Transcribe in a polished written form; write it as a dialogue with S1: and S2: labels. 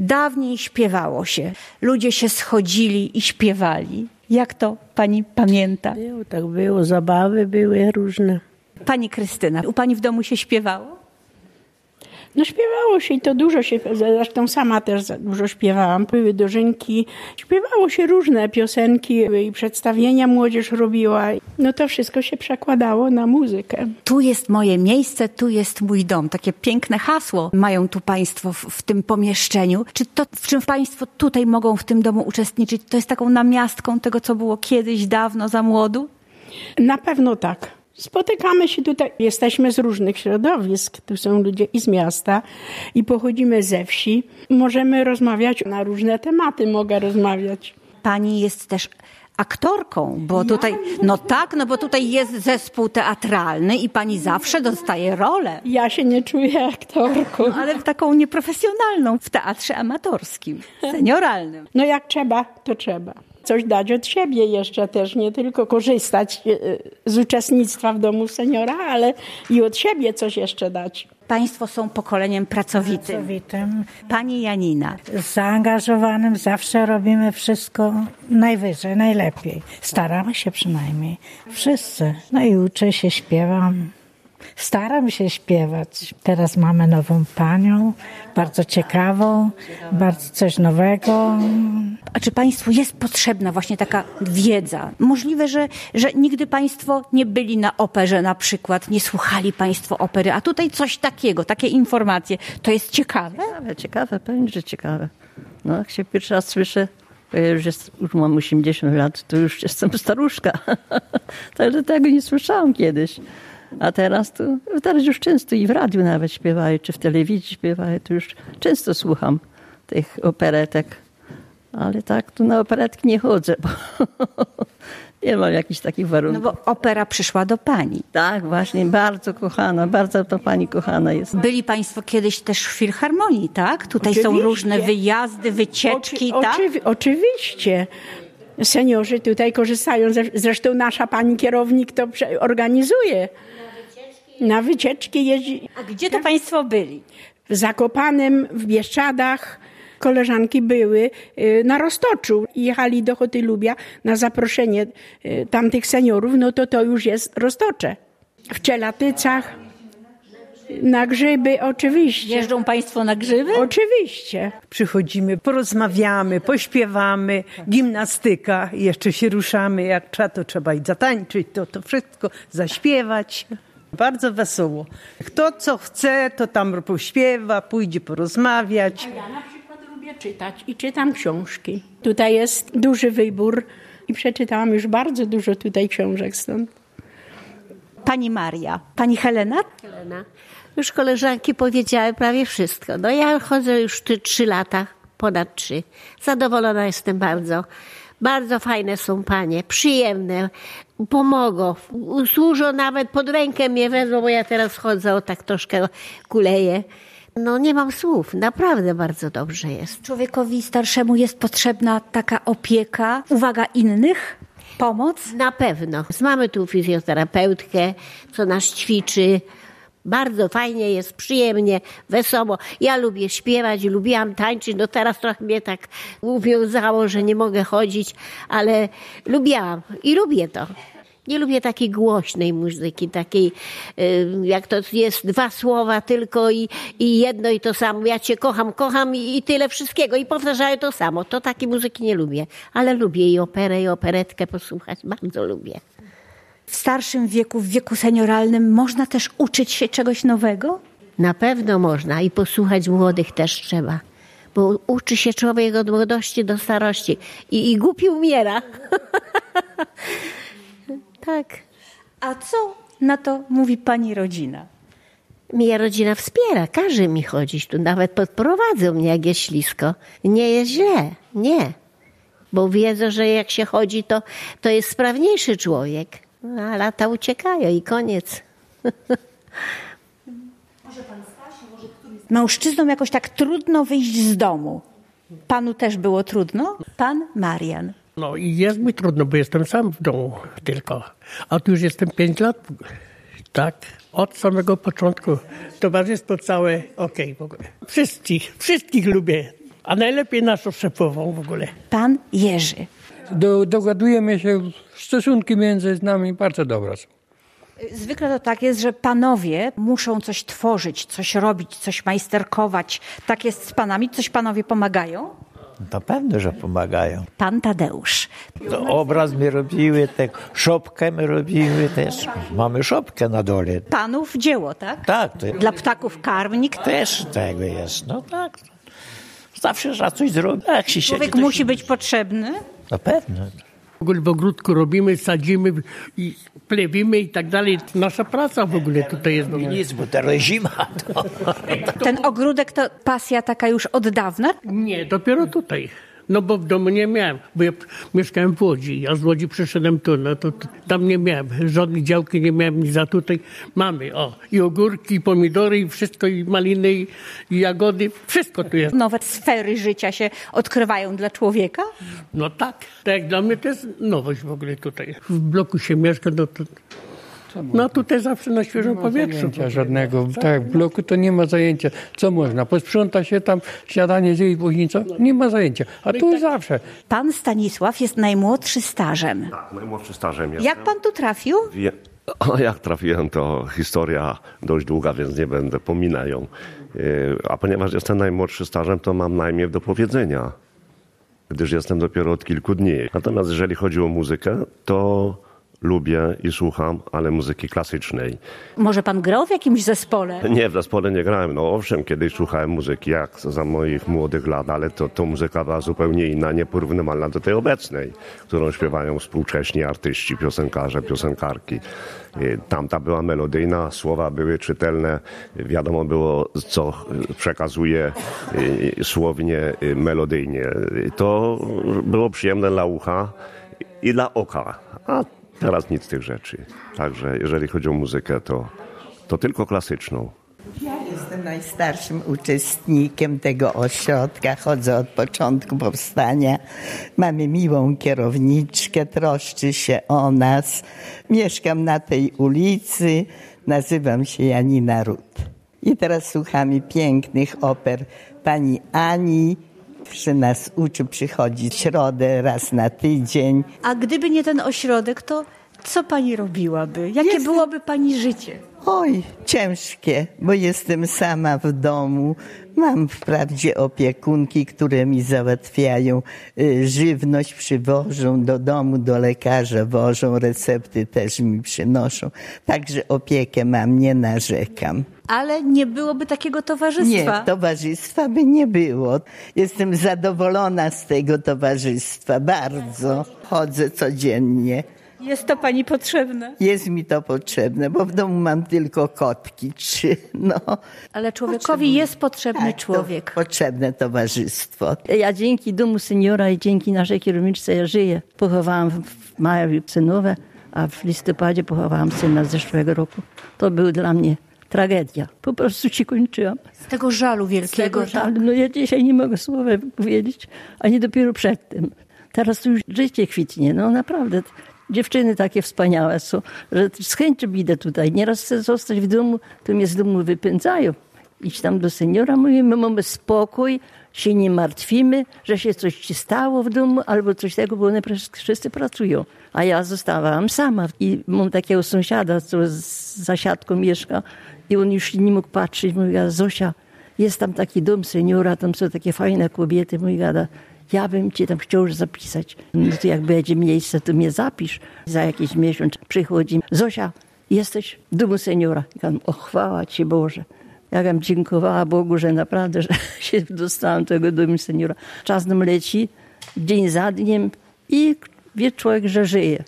S1: Dawniej śpiewało się. Ludzie się schodzili i śpiewali. Jak to pani pamięta?
S2: Tak było, zabawy były różne.
S1: Pani Krystyna, u pani w domu się śpiewało?
S2: No śpiewało się i to dużo się, zresztą sama też dużo śpiewałam. Były dożynki, śpiewało się różne piosenki i przedstawienia młodzież robiła. No to wszystko się przekładało na muzykę.
S1: Tu jest moje miejsce, tu jest mój dom. Takie piękne hasło mają tu państwo w tym pomieszczeniu. Czy to, w czym państwo tutaj mogą w tym domu uczestniczyć, to jest taką namiastką tego, co było kiedyś, dawno, za młodu?
S2: Na pewno tak. Spotykamy się tutaj, jesteśmy z różnych środowisk, tu są ludzie i z miasta i pochodzimy ze wsi. Możemy rozmawiać na różne tematy, mogę rozmawiać.
S1: Pani jest też aktorką, bo tutaj, bo tutaj jest zespół teatralny i pani zawsze dostaje rolę.
S2: Ja się nie czuję aktorką.
S1: No, ale taką nieprofesjonalną w teatrze amatorskim, senioralnym.
S2: No jak trzeba, to trzeba. Coś dać od siebie jeszcze też, nie tylko korzystać z uczestnictwa w domu seniora, ale i od siebie coś jeszcze dać.
S1: Państwo są pokoleniem pracowitym. Pani Janina.
S3: Zaangażowanym, zawsze robimy wszystko najwyżej, najlepiej. Staramy się przynajmniej. Wszyscy. No i uczę się, śpiewam. Staram się śpiewać. Teraz mamy nową panią, bardzo ciekawą, bardzo coś nowego.
S1: A czy państwu jest potrzebna właśnie taka wiedza? Możliwe, że nigdy państwo nie byli na operze na przykład, nie słuchali państwo opery, a tutaj coś takiego, takie informacje. To jest ciekawe?
S4: Ciekawe, pewnie, że ciekawe. No jak się pierwszy raz słyszę, bo ja już mam 80 lat, to już jestem staruszka. Także tego nie słyszałam kiedyś. A teraz już często i w radiu nawet śpiewają, czy w telewizji śpiewają, to już często słucham tych operetek. Ale tak, tu na operetki nie chodzę, bo nie mam jakichś takich warunków.
S1: No bo opera przyszła do pani.
S4: Tak, właśnie, bardzo kochana, bardzo to pani kochana jest.
S1: Byli państwo kiedyś też w Filharmonii, tak? Tutaj oczywiście. Są różne wyjazdy, wycieczki, tak?
S2: Oczywiście. Seniorzy tutaj korzystają, zresztą nasza pani kierownik to organizuje. Na wycieczki jeździ.
S1: A gdzie to państwo byli?
S2: W Zakopanem, w Bieszczadach. Koleżanki były na Roztoczu. Jechali do Hotylubia na zaproszenie tamtych seniorów, no to już jest Roztocze. W Czelatycach, na grzyby, oczywiście.
S1: Jeżdżą państwo na grzyby?
S2: Oczywiście.
S5: Przychodzimy, porozmawiamy, pośpiewamy, gimnastyka, jeszcze się ruszamy, jak trzeba i zatańczyć, to wszystko, zaśpiewać. Bardzo wesoło. Kto co chce, to tam pośpiewa, pójdzie porozmawiać.
S2: Ja na przykład lubię czytać i czytam książki. Tutaj jest duży wybór i przeczytałam już bardzo dużo tutaj książek stąd.
S1: Pani Maria. Pani Helena?
S6: Helena. Już koleżanki powiedziały prawie wszystko. No ja chodzę już 3 lata, ponad 3. Zadowolona jestem bardzo. Bardzo fajne są panie, przyjemne, pomogą, służą nawet pod rękę mnie wezmą, bo ja teraz chodzę, tak troszkę kuleję. No nie mam słów, naprawdę bardzo dobrze jest.
S1: Człowiekowi starszemu jest potrzebna taka opieka, uwaga innych, pomoc?
S6: Na pewno. Mamy tu fizjoterapeutkę, co nas ćwiczy. Bardzo fajnie jest, przyjemnie, wesoło. Ja lubię śpiewać, lubiłam tańczyć. No teraz trochę mnie tak uwiązało, że nie mogę chodzić, ale lubiłam i lubię to. Nie lubię takiej głośnej muzyki, takiej jak to jest 2 słowa tylko i jedno i to samo. Ja cię kocham i tyle wszystkiego i powtarzają to samo. To takiej muzyki nie lubię, ale lubię i operę, i operetkę posłuchać. Bardzo lubię.
S1: W starszym wieku, w wieku senioralnym można też uczyć się czegoś nowego?
S6: Na pewno można i posłuchać młodych też trzeba. Bo uczy się człowiek od młodości do starości i głupi umiera. Tak.
S1: A co na to mówi pani rodzina?
S6: Mnie rodzina wspiera, każe mi chodzić tu, nawet podprowadzą mnie, jak jest ślisko. Nie jest źle, nie. Bo wiedzą, że jak się chodzi, to jest sprawniejszy człowiek. No, a lata uciekają i koniec.
S1: Mężczyznom jakoś tak trudno wyjść z domu. Panu też było trudno? Pan Marian.
S7: No i jest mi trudno, bo jestem sam w domu tylko. A tu już jestem 5 lat. Tak, od samego początku. Towarzystwo całe, okej w ogóle. Wszystkich lubię. A najlepiej naszą szefową w ogóle.
S1: Pan Jerzy.
S8: Dogadujemy się, stosunki między nami bardzo dobre są.
S1: Zwykle to tak jest, że panowie muszą coś tworzyć, coś robić, coś majsterkować. Tak jest z panami? Coś panowie pomagają?
S9: To pewno, że pomagają.
S1: Pan Tadeusz.
S9: To obraz my robiły, tak, szopkę my robiły też. Mamy szopkę na dole.
S1: Panów dzieło, tak?
S9: Tak. To
S1: Dla ptaków karmnik.
S9: też tego jest. No tak. Zawsze trzeba coś zrobić. Jak się
S1: Człowiek
S9: siedzi, to
S1: musi
S9: się...
S1: być potrzebny.
S9: No pewno.
S7: W ogóle w ogródku robimy, sadzimy i plewimy i tak dalej. Nasza praca w ogóle tutaj jest.
S9: Nic, bo teraz zima. To...
S1: Ten ogródek to pasja taka już od dawna?
S7: Nie, dopiero tutaj. No bo w domu nie miałem, bo ja mieszkałem w Łodzi. Ja z Łodzi przyszedłem tu, no to tam nie miałem żadnej działki, nie miałem nic, a tutaj mamy, i ogórki, i pomidory, i wszystko, i maliny, i jagody, wszystko tu jest.
S1: Nowe sfery życia się odkrywają dla człowieka?
S7: No tak, tak jak dla mnie to jest nowość w ogóle tutaj. W bloku się mieszka, no tutaj zawsze na świeżym powietrzu.
S8: Zajęcia żadnego. Tak, w bloku to nie ma zajęcia. Co można? Posprząta się tam, śniadanie zje i później co? Nie ma zajęcia. A tu zawsze.
S1: Pan Stanisław jest najmłodszy stażem.
S10: Tak, najmłodszy stażem jestem.
S1: Jak pan tu trafił?
S10: Jak trafiłem, to historia dość długa, więc nie będę pominał ją. A ponieważ jestem najmłodszy stażem, to mam najmniej do powiedzenia, gdyż jestem dopiero od kilku dni. Natomiast jeżeli chodzi o muzykę, to lubię i słucham, ale muzyki klasycznej.
S1: Może pan grał w jakimś zespole?
S10: Nie, w zespole nie grałem. No owszem, kiedyś słuchałem muzyki jak za moich młodych lat, ale to muzyka była zupełnie inna, nieporównywalna do tej obecnej, którą śpiewają współcześni artyści, piosenkarze, piosenkarki. Tamta była melodyjna, słowa były czytelne, wiadomo było, co przekazuje słownie, melodyjnie. To było przyjemne dla ucha i dla oka. A teraz nic z tych rzeczy. Także jeżeli chodzi o muzykę, to tylko klasyczną.
S11: Ja jestem najstarszym uczestnikiem tego ośrodka. Chodzę od początku powstania. Mamy miłą kierowniczkę, troszczy się o nas. Mieszkam na tej ulicy. Nazywam się Janina Rut. I teraz słuchamy pięknych oper pani Ani. Przy nas uczy, przychodzi w środę raz na tydzień.
S1: A gdyby nie ten ośrodek, to co pani robiłaby? Jakie byłoby pani życie?
S11: Oj, ciężkie, bo jestem sama w domu. Mam wprawdzie opiekunki, które mi załatwiają żywność, przywożą do domu, do lekarza wożą, recepty też mi przynoszą. Także opiekę mam, nie narzekam.
S1: Ale nie byłoby takiego towarzystwa.
S11: Nie, towarzystwa by nie było. Jestem zadowolona z tego towarzystwa, bardzo. Chodzę codziennie.
S1: Jest to pani potrzebne?
S11: Jest mi to potrzebne, bo w domu mam tylko kotki 3. No.
S1: Ale człowiekowi jest potrzebny człowiek.
S11: Potrzebne towarzystwo.
S4: Ja dzięki Domu Seniora i dzięki naszej kierowniczce ja żyję. Pochowałam w maju synowę, a w listopadzie pochowałam syna z zeszłego roku. To był dla mnie tragedia. Po prostu się kończyłam.
S1: Z tego żalu wielkiego.
S4: Żalu. No ja dzisiaj nie mogę słowa powiedzieć, ani dopiero przedtem. Teraz to już życie kwitnie. No naprawdę. Dziewczyny takie wspaniałe są, że z chęcią idę tutaj. Nieraz chcę zostać w domu, to mnie z domu wypędzają. Idź tam do seniora, mówimy, mamy spokój, się nie martwimy, że się coś ci stało w domu albo coś takiego, bo one wszyscy pracują. A ja zostawałam sama i mam takiego sąsiada, co za siatką mieszka i on już nie mógł patrzeć. Mówi, Zosia, jest tam taki dom seniora, tam są takie fajne kobiety. Mówi, ja bym cię tam chciał już zapisać. No to jak będzie miejsce, to mnie zapisz. Za jakiś miesiąc przychodzi. Zosia, jesteś w domu seniora. Ja mówię, chwała ci Boże. Ja bym dziękowała Bogu, że naprawdę, że się dostałam do tego domu seniora. Czas nam leci, dzień za dniem i wie człowiek, że żyje.